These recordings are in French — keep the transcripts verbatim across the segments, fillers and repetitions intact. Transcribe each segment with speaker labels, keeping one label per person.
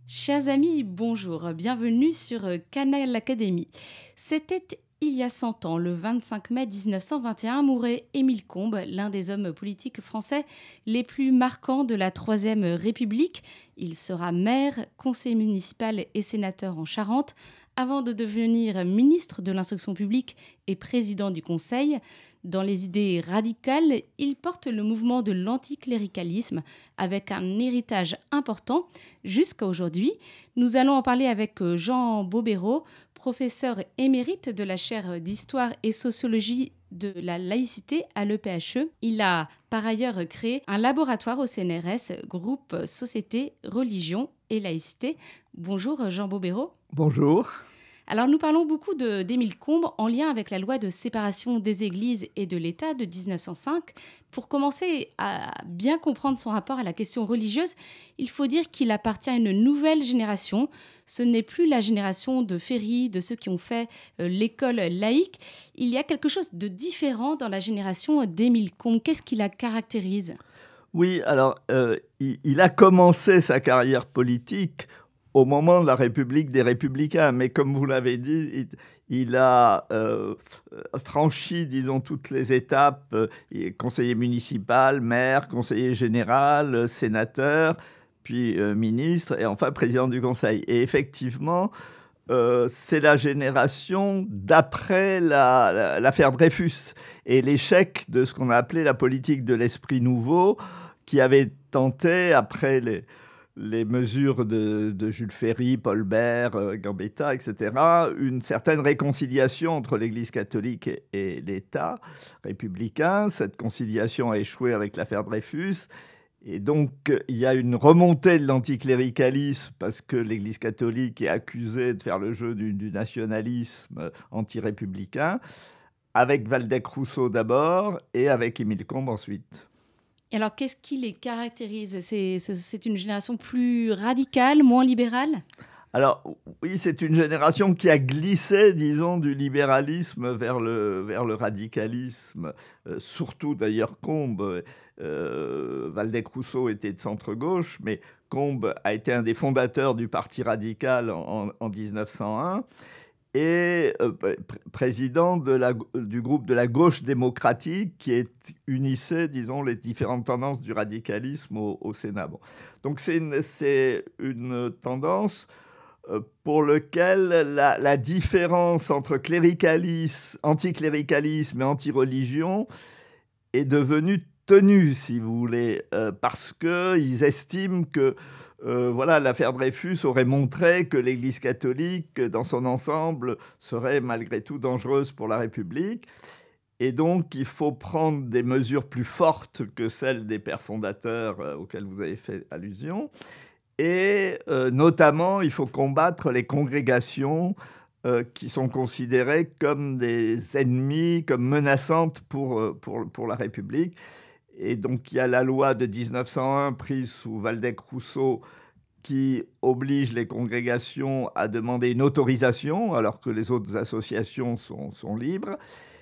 Speaker 1: Chers amis, bonjour, bienvenue sur euh, Canal Académie. C'était il y a cent ans, le vingt-cinq mai mille neuf cent vingt et un, mourait Émile Combes, l'un des hommes politiques français les plus marquants de la Troisième République. Il sera maire, conseiller municipal et sénateur en Charente, avant de devenir ministre de l'Instruction publique et président du Conseil. Dans les idées radicales, il porte le mouvement de l'anticléricalisme avec un héritage important jusqu'à aujourd'hui. Nous allons en parler avec Jean Bobéro, professeur émérite de la chaire d'histoire et sociologie de la laïcité à l'E P H E. Il a par ailleurs créé un laboratoire au C N R S, groupe Société, Religion et Laïcité. Bonjour Jean Bobéro.
Speaker 2: Bonjour.
Speaker 1: Alors nous parlons beaucoup de- d'Émile Combes en lien avec la loi de séparation des églises et de l'État de dix-neuf cent cinq. Pour commencer à bien comprendre son rapport à la question religieuse, il faut dire qu'il appartient à une nouvelle génération. Ce n'est plus la génération de Ferry, de ceux qui ont fait euh, l'école laïque. Il y a quelque chose de différent dans la génération d'Émile Combes. Qu'est-ce qui la caractérise ?
Speaker 2: Oui, alors, euh, il, il a commencé sa carrière politique au moment de la République des Républicains, mais comme vous l'avez dit, il, il a euh, franchi, disons, toutes les étapes, euh, il est conseiller municipal, maire, conseiller général, euh, sénateur, puis euh, ministre, et enfin président du Conseil. Et effectivement, euh, c'est la génération d'après la- la- l'affaire Dreyfus et l'échec de ce qu'on a appelé la politique de l'esprit nouveau, qui avait tenté, après les, les mesures de, de Jules Ferry, Paul Bert, euh, Gambetta, et cetera, une certaine réconciliation entre l'Église catholique et, et l'État républicain. Cette conciliation a échoué avec l'affaire Dreyfus. Et donc, il y a une remontée de l'anticléricalisme parce que l'Église catholique est accusée de faire le jeu du, du nationalisme anti-républicain, avec Waldeck-Rousseau d'abord et avec Émile Combes ensuite.
Speaker 1: Et alors qu'est-ce qui les caractérise ? C'est c'est- c'est une génération plus radicale, moins libérale ?
Speaker 2: Alors, oui, c'est une génération qui a glissé, disons, du libéralisme vers le, vers le radicalisme, euh, surtout d'ailleurs Combes. Euh, Waldeck-Rousseau était de centre-gauche, mais Combes a été un des fondateurs du Parti radical en, en dix-neuf cent un et euh, pr- président de la, du groupe de la gauche démocratique qui est, unissait, disons, les différentes tendances du radicalisme au, au Sénat. Bon. Donc c'est une, c'est une tendance euh, pour lequel la, la différence entre cléricalisme, anticléricalisme et anti-religion est devenue tenue, si vous voulez, euh, parce qu'ils estiment que euh, voilà, l'affaire Dreyfus aurait montré que l'Église catholique, dans son ensemble, serait malgré tout dangereuse pour la République. Et donc, il faut prendre des mesures plus fortes que celles des pères fondateurs euh, auxquels vous avez fait allusion. Et euh, notamment, il faut combattre les congrégations euh, qui sont considérées comme des ennemis, comme menaçantes pour, euh, pour, pour la République. Et donc, il y a la loi de dix-neuf cent un prise sous Waldeck-Rousseau qui oblige les congrégations à demander une autorisation, alors que les autres associations sont, sont libres.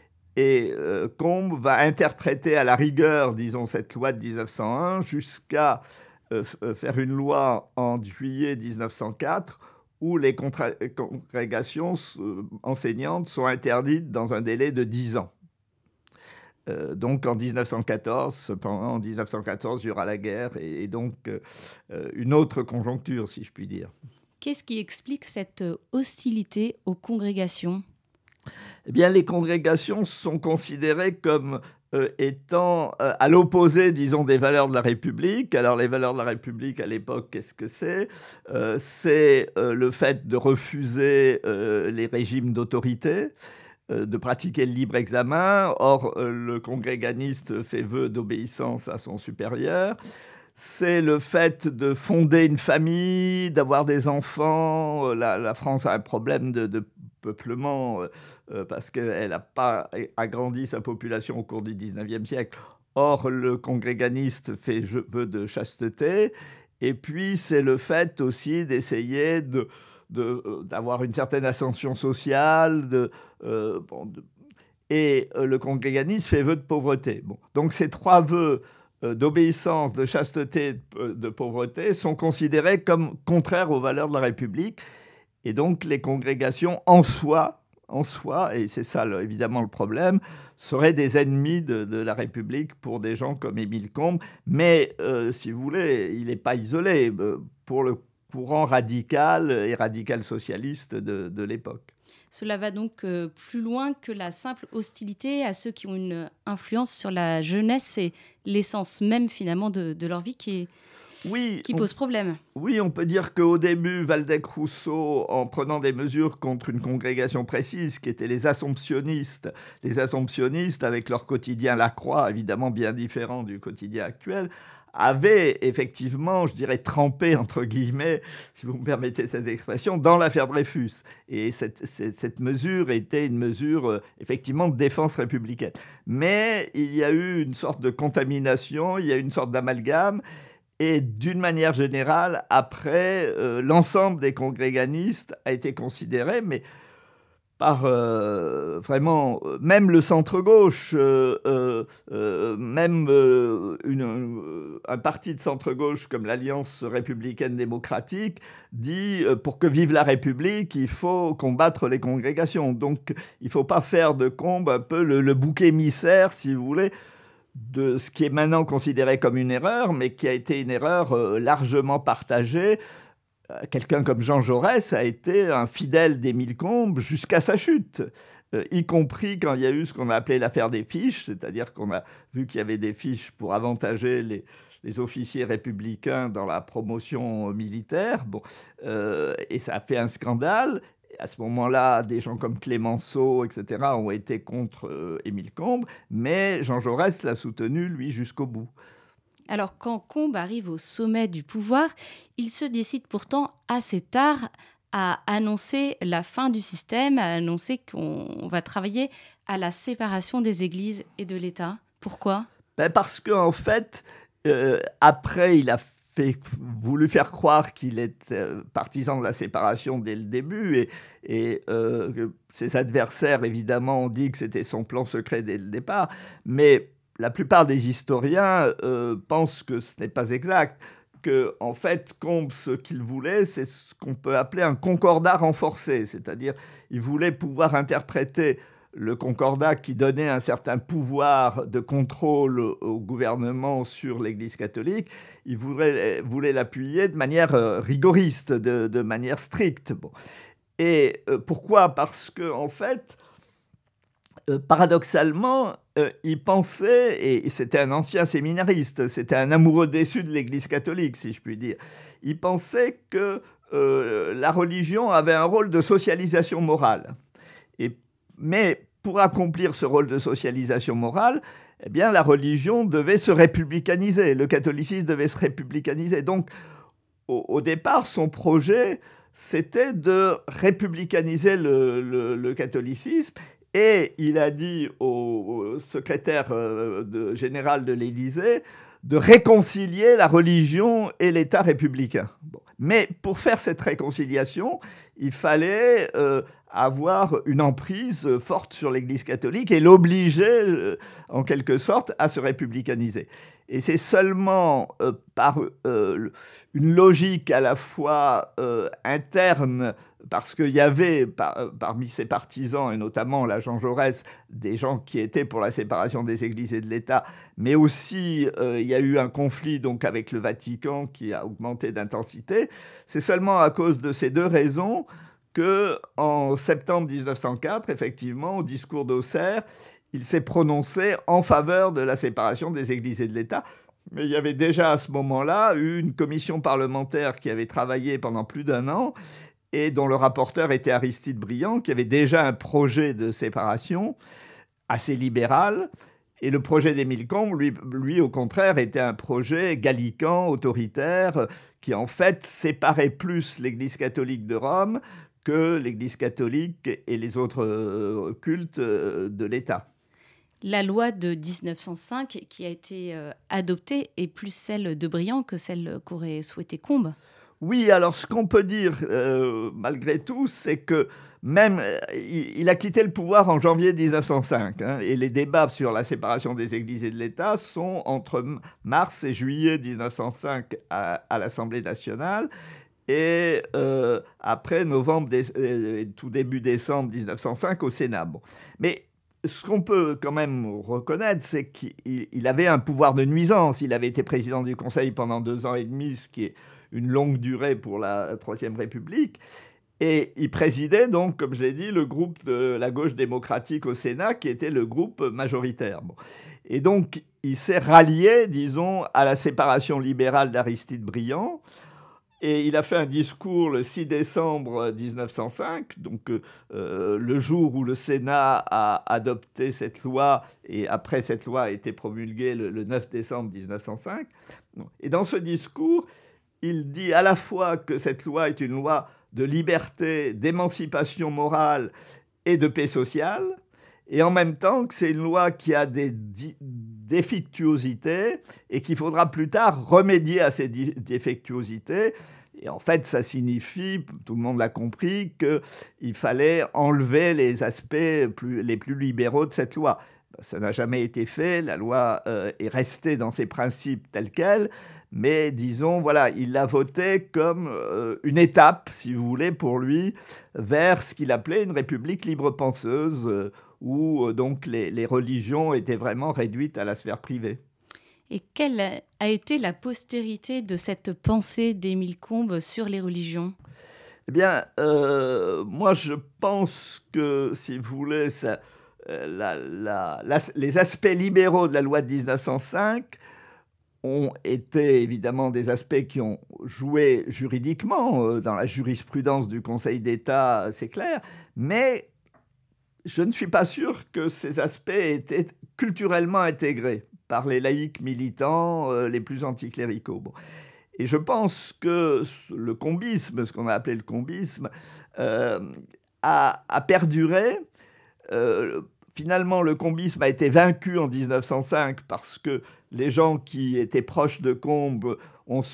Speaker 2: Et euh, Combes va interpréter à la rigueur, disons, cette loi de dix-neuf cent un jusqu'à euh, faire une loi en juillet dix-neuf cent quatre où les contra- congrégations euh, enseignantes sont interdites dans un délai de dix ans. Euh, donc en dix-neuf cent quatorze, cependant, en dix-neuf cent quatorze, il y aura la guerre et, et donc euh, une autre conjoncture, si je puis dire.
Speaker 1: Qu'est-ce qui explique cette hostilité aux congrégations ?
Speaker 2: Eh bien, les congrégations sont considérées comme euh, étant euh, à l'opposé, disons, des valeurs de la République. Alors, les valeurs de la République, à l'époque, qu'est-ce que c'est ? Euh, C'est euh, le fait de refuser euh, les régimes d'autorité, euh, de pratiquer le libre examen. Or, euh, le congréganiste fait vœu d'obéissance à son supérieur. C'est le fait de fonder une famille, d'avoir des enfants. La, la France a un problème de, de peuplement euh, euh, parce qu'elle n'a pas agrandi sa population au cours du dix-neuvième siècle. Or, le congréganiste fait vœu de chasteté. Et puis, c'est le fait aussi d'essayer de, de, euh, d'avoir une certaine ascension sociale. De, euh, bon, de, et euh, le congréganiste fait vœu de pauvreté. Bon. Donc, ces trois vœux euh, d'obéissance, de chasteté, de, de pauvreté sont considérés comme contraires aux valeurs de la République. Et donc les congrégations en soi, en soi, et c'est ça le, évidemment le problème, seraient des ennemis de, de la République pour des gens comme Émile Combes. Mais euh, si vous voulez, il n'est pas isolé pour le courant radical et radical socialiste de, de l'époque.
Speaker 1: Cela va donc euh, plus loin que la simple hostilité à ceux qui ont une influence sur la jeunesse et l'essence même finalement de, de leur vie qui, est,
Speaker 2: oui,
Speaker 1: qui pose
Speaker 2: on,
Speaker 1: problème.
Speaker 2: Oui, on peut dire qu'au début, Waldeck-Rousseau, en prenant des mesures contre une congrégation précise, qui étaient les Assomptionnistes, les Assomptionnistes avec leur quotidien La Croix, évidemment bien différent du quotidien actuel, avait effectivement, je dirais, trempé, entre guillemets, si vous me permettez cette expression, dans l'affaire Dreyfus. Et cette, cette, cette mesure était une mesure, euh, effectivement, de défense républicaine. Mais il y a eu une sorte de contamination, il y a eu une sorte d'amalgame, et d'une manière générale, après, euh, l'ensemble des congréganistes a été considéré, mais par euh, vraiment, même le centre-gauche, euh, euh, euh, même euh, une, euh, un parti de centre-gauche comme l'Alliance républicaine démocratique dit euh, pour que vive la République, il faut combattre les congrégations. Donc il ne faut pas faire de Combes un peu le, le bouc émissaire, si vous voulez, de ce qui est maintenant considéré comme une erreur, mais qui a été une erreur euh, largement partagée. Quelqu'un comme Jean Jaurès a été un fidèle d'Émile Combes jusqu'à sa chute, euh, y compris quand il y a eu ce qu'on a appelé l'affaire des fiches, c'est-à-dire qu'on a vu qu'il y avait des fiches pour avantager les, les officiers républicains dans la promotion militaire. Bon, euh, et ça a fait un scandale. À ce moment-là, des gens comme Clémenceau, et cetera, ont été contre euh, Émile Combes, mais Jean Jaurès l'a soutenu, lui, jusqu'au bout.
Speaker 1: Alors, quand Combes arrive au sommet du pouvoir, il se décide pourtant assez tard à annoncer la fin du système, à annoncer qu'on va travailler à la séparation des églises et de l'État. Pourquoi ?
Speaker 2: Ben parce qu'en en fait, euh, après, il a fait, voulu faire croire qu'il était euh, partisan de la séparation dès le début, et, et euh, ses adversaires, évidemment, ont dit que c'était son plan secret dès le départ, mais la plupart des historiens euh, pensent que ce n'est pas exact, que en fait, Combes, ce qu'il voulait, c'est ce qu'on peut appeler un concordat renforcé, c'est-à-dire il voulait pouvoir interpréter le concordat qui donnait un certain pouvoir de contrôle au gouvernement sur l'Église catholique, il voulait, voulait l'appuyer de manière rigoriste, de, de manière stricte. Bon. Et euh, pourquoi ? Parce que en fait, Euh, paradoxalement, euh, il pensait, et c'était un ancien séminariste, c'était un amoureux déçu de l'Église catholique, si je puis dire, il pensait que euh, la religion avait un rôle de socialisation morale. Et, mais pour accomplir ce rôle de socialisation morale, eh bien, la religion devait se républicaniser, le catholicisme devait se républicaniser. Donc, au, au départ, son projet, c'était de républicaniser le, le, le catholicisme. Et il a dit au secrétaire de, général de l'Élysée de réconcilier la religion et l'État républicain. Bon. Mais pour faire cette réconciliation, il fallait euh, avoir une emprise forte sur l'Église catholique et l'obliger, euh, en quelque sorte, à se républicaniser. Et c'est seulement euh, par euh, une logique à la fois euh, interne, parce qu'il y avait par, parmi ses partisans, et notamment là Jean Jaurès, des gens qui étaient pour la séparation des églises et de l'État, mais aussi euh, il y a eu un conflit donc avec le Vatican qui a augmenté d'intensité. C'est seulement à cause de ces deux raisons qu'en septembre dix-neuf cent quatre, effectivement, au discours d'Auxerre, il s'est prononcé en faveur de la séparation des églises et de l'État. Mais il y avait déjà à ce moment-là eu une commission parlementaire qui avait travaillé pendant plus d'un an et dont le rapporteur était Aristide Briand, qui avait déjà un projet de séparation assez libéral. Et le projet d'Émile Combes, lui, lui, au contraire, était un projet gallican, autoritaire, qui en fait séparait plus l'Église catholique de Rome que l'Église catholique et les autres cultes de l'État.
Speaker 1: La loi de dix-neuf cent cinq qui a été euh, adoptée est plus celle de Briand que celle qu'aurait souhaité Combes.
Speaker 2: Oui, alors ce qu'on peut dire, euh, malgré tout, c'est que même, euh, il, il a quitté le pouvoir en janvier mille neuf cent cinq, hein, et les débats sur la séparation des églises et de l'État sont entre mars et juillet mille neuf cent cinq à, à l'Assemblée nationale, et euh, après novembre, et tout début décembre mille neuf cent cinq au Sénat. Bon. Mais ce qu'on peut quand même reconnaître, c'est qu'il avait un pouvoir de nuisance. Il avait été président du Conseil pendant deux ans et demi, ce qui est une longue durée pour la Troisième République. Et il présidait donc, comme je l'ai dit, le groupe de la gauche démocratique au Sénat, qui était le groupe majoritaire. Bon. Et donc, il s'est rallié, disons, à la séparation libérale d'Aristide Briand. Et il a fait un discours le six décembre mille neuf cent cinq, donc euh, le jour où le Sénat a adopté cette loi, et après cette loi a été promulguée le, le neuf décembre mille neuf cent cinq. Et dans ce discours, il dit à la fois que cette loi est une loi de liberté, d'émancipation morale et de paix sociale, et en même temps que c'est une loi qui a des défectuosités et qu'il faudra plus tard remédier à ces défectuosités. Et en fait, ça signifie, tout le monde l'a compris, qu'il fallait enlever les aspects plus, les plus libéraux de cette loi. Ça n'a jamais été fait, la loi euh, est restée dans ses principes tels quels, mais disons, voilà, il l'a voté comme euh, une étape, si vous voulez, pour lui, vers ce qu'il appelait une république libre-penseuse, euh, où euh, donc les, les religions étaient vraiment réduites à la sphère privée.
Speaker 1: Et quelle a été la postérité de cette pensée d'Émile Combes sur les religions ?
Speaker 2: Eh bien, euh, moi, je pense que, si vous voulez, ça, euh, la, la, la, les aspects libéraux de la loi de mille neuf cent cinq ont été évidemment des aspects qui ont joué juridiquement. Euh, dans la jurisprudence du Conseil d'État, c'est clair. Mais je ne suis pas sûr que ces aspects étaient culturellement intégrés par les laïcs militants euh, les plus anticléricaux. Bon. Et je pense que le combisme, ce qu'on a appelé le combisme, euh, a, a perduré. Euh, finalement, le combisme a été vaincu en mille neuf cent cinq parce que les gens qui étaient proches de Combes ont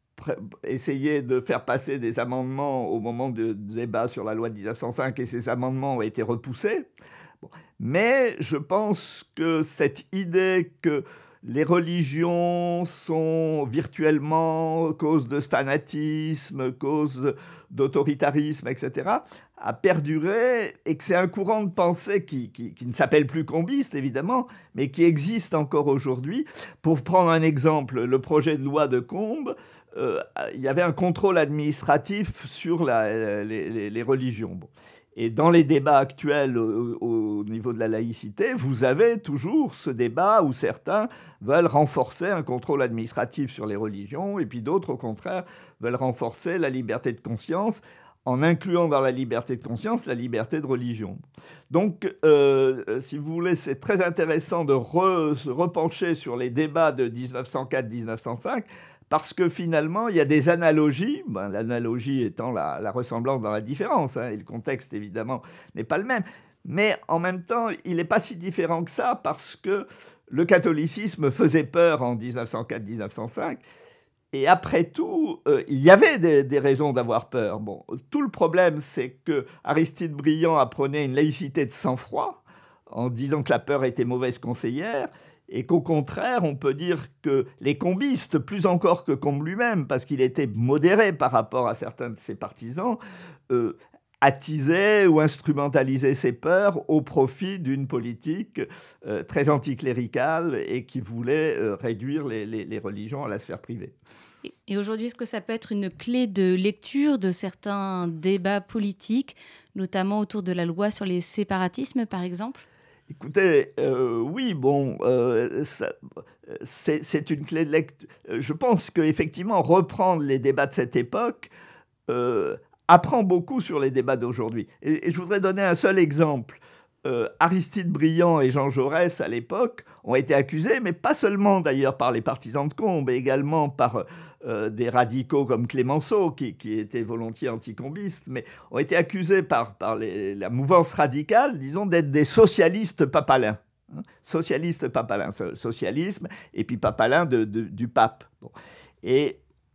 Speaker 2: essayé de faire passer des amendements au moment du débat sur la loi de mille neuf cent cinq et ces amendements ont été repoussés. Bon. Mais je pense que cette idée que les religions sont virtuellement cause de fanatisme, cause d'autoritarisme, et cetera, a perduré et que c'est un courant de pensée qui, qui, qui ne s'appelle plus combiste, évidemment, mais qui existe encore aujourd'hui. Pour prendre un exemple, le projet de loi de Combes, euh, il y avait un contrôle administratif sur la, les, les, les religions. Bon. Et dans les débats actuels au, au niveau de la laïcité, vous avez toujours ce débat où certains veulent renforcer un contrôle administratif sur les religions et puis d'autres, au contraire, veulent renforcer la liberté de conscience en incluant dans la liberté de conscience la liberté de religion. Donc, euh, si vous voulez, c'est très intéressant de re, se repencher sur les débats de mille neuf cent quatre à mille neuf cent cinq parce que finalement, il y a des analogies, ben, l'analogie étant la, la ressemblance dans la différence, hein, et le contexte, évidemment, n'est pas le même. Mais en même temps, il n'est pas si différent que ça, parce que le catholicisme faisait peur en mille neuf cent quatre à mille neuf cent cinq, et après tout, euh, il y avait des, des raisons d'avoir peur. Bon, tout le problème, c'est que Aristide Briand apprenait une laïcité de sang-froid, en disant que la peur était mauvaise conseillère, et qu'au contraire, on peut dire que les combistes, plus encore que Combes lui-même, parce qu'il était modéré par rapport à certains de ses partisans, euh, attisaient ou instrumentalisaient ces peurs au profit d'une politique euh, très anticléricale et qui voulait euh, réduire les, les, les religions à la sphère privée.
Speaker 1: Et aujourd'hui, est-ce que ça peut être une clé de lecture de certains débats politiques, notamment autour de la loi sur les séparatismes, par exemple ?
Speaker 2: Écoutez, euh, oui, bon, euh, ça, c'est, c'est une clé de lecture. Je pense qu'effectivement, reprendre les débats de cette époque euh, apprend beaucoup sur les débats d'aujourd'hui. Et, et je voudrais donner un seul exemple. Euh, Aristide Briand et Jean Jaurès, à l'époque, ont été accusés, mais pas seulement d'ailleurs par les partisans de Combes, mais également par euh, des radicaux comme Clémenceau, qui, qui étaient volontiers anticombistes, mais ont été accusés par, par les, la mouvance radicale, disons, d'être des socialistes papalins. Hein, socialistes papalins, socialisme, et puis papalin de, de, du pape. Bon. Et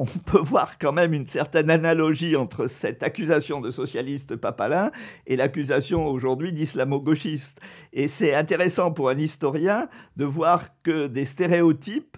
Speaker 2: on peut voir quand même une certaine analogie entre cette accusation de socialiste Papalin et l'accusation aujourd'hui d'islamo-gauchiste. Et c'est intéressant pour un historien de voir que des stéréotypes,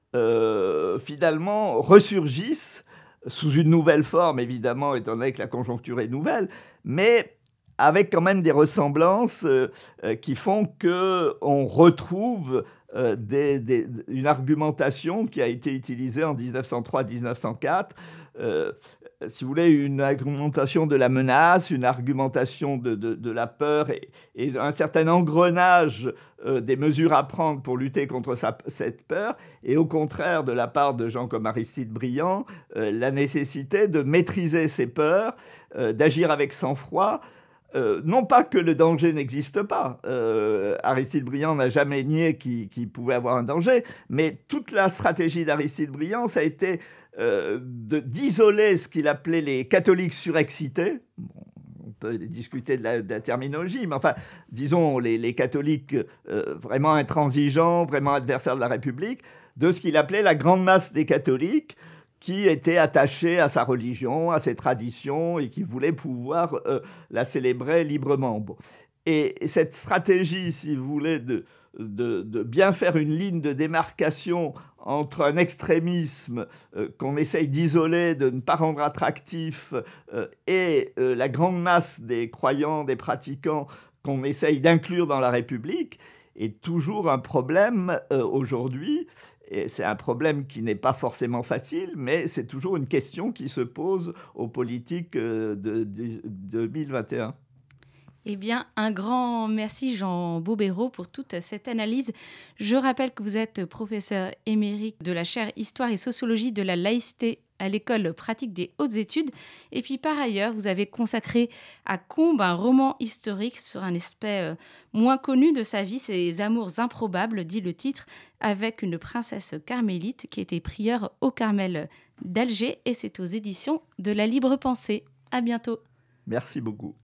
Speaker 2: euh, finalement, ressurgissent sous une nouvelle forme, évidemment, étant donné que la conjoncture est nouvelle, mais avec quand même des ressemblances euh, euh, qui font qu'on retrouve euh, des, des, une argumentation qui a été utilisée en dix-neuf cent trois dix-neuf cent quatre, euh, si vous voulez, une argumentation de la menace, une argumentation de, de, de la peur et, et un certain engrenage euh, des mesures à prendre pour lutter contre sa, cette peur, et au contraire, de la part de gens comme Aristide Briand, euh, la nécessité de maîtriser ces peurs, euh, d'agir avec sang-froid. Euh, non pas que le danger n'existe pas, euh, Aristide Briand n'a jamais nié qu'il, qu'il pouvait avoir un danger, mais toute la stratégie d'Aristide Briand, ça a été euh, de, d'isoler ce qu'il appelait les catholiques surexcités. Bon, on peut discuter de la, de la terminologie, mais enfin, disons les, les catholiques euh, vraiment intransigeants, vraiment adversaires de la République, de ce qu'il appelait la grande masse des catholiques, qui était attaché à sa religion, à ses traditions, et qui voulait pouvoir euh, la célébrer librement. Bon. Et, et cette stratégie, si vous voulez, de, de, de bien faire une ligne de démarcation entre un extrémisme euh, qu'on essaye d'isoler, de ne pas rendre attractif, euh, et euh, la grande masse des croyants, des pratiquants qu'on essaye d'inclure dans la République, est toujours un problème euh, aujourd'hui. Et c'est un problème qui n'est pas forcément facile, mais c'est toujours une question qui se pose aux politiques de, de, de deux mille vingt et un.
Speaker 1: Eh bien, un grand merci Jean Bobéro pour toute cette analyse. Je rappelle que vous êtes professeur émérite de la chaire Histoire et Sociologie de la laïcité à l'École pratique des hautes études. Et puis par ailleurs, vous avez consacré à Combes un roman historique sur un aspect moins connu de sa vie, ses amours improbables, dit le titre, avec une princesse carmélite qui était prieure au Carmel d'Alger. Et c'est aux éditions de La Libre Pensée. À bientôt.
Speaker 2: Merci beaucoup.